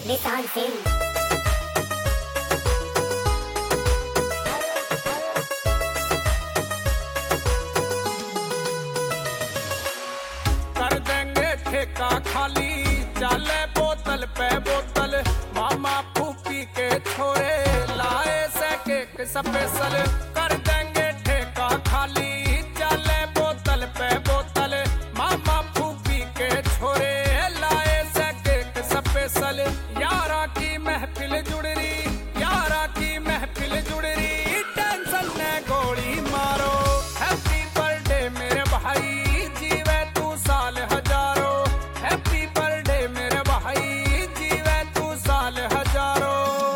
निशान सिंह। कर देंगे ठेका खाली, चले बोतल पे बोतल, मामा फूफी के छोरे लाए से केक स्पेशल। कर देंगे ठेका खाली, चले बोतल पे बोतल, मामा फूफी के छोरे लाए से केक स्पेशल। यारा की महफिल जुड़ रही, यारा की महफिल जुड़ रही, टेंशन ने गोली मारो। हैप्पी बर्थडे मेरे भाई, जीवे तू साल हजारों। हैप्पी बर्थडे मेरे भाई, जीवे तू साल हजारों।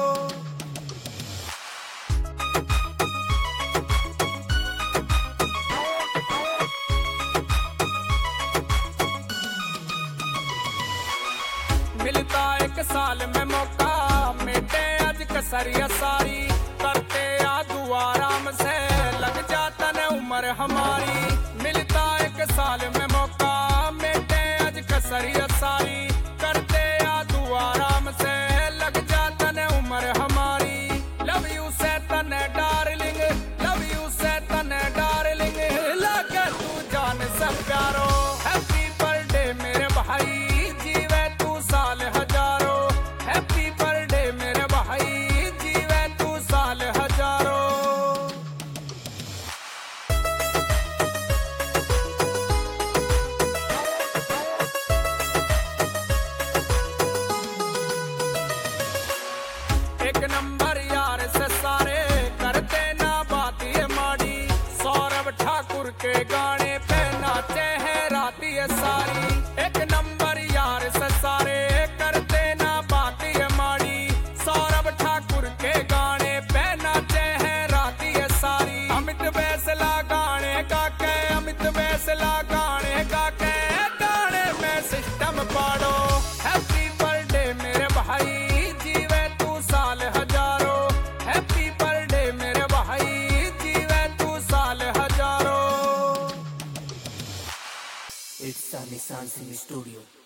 मिलता एक साल में मौका, मेटे आज कसरिया सारी, करते आ दुआ आराम से, लग जाता न उम्र हमारी। मिलता एक साल में मौका, मेटे आज कसरिया सारी, करते आ दुआ आराम से, लग जाता न उम्र हमारी। लव यू से तने डार्लिंग, लव यू से तने डार्लिंग, लगे तू जान से प्यारो। हैप्पी बर्थडे मेरे भाई, जीवे तू साल हजारों। हैप्पी बर्थडे मेरे भाई, जीवे तू साल हजारों। एक नंबर यार से सारे, करते ना बात ये माड़ी, सौरभ ठाकुर के गाने पे नाचे हैं रात ये सारी। एक नंबर यार से सारे, करते ना बात ये माड़ी, सौरभ ठाकुर के गाने पे नाचे हैं रात ये सारी। अमित फैसला गाने गा के, अमित फैसला गाने गा के, गाने में सिस्टम पाड़ो। हैप्पी बर्थडे मेरे भाई, जीवे तू साल हजारों। हैप्पी बर्थडे मेरे भाई, जीवे तू साल हजारों। It's a Nissan Singh Studio.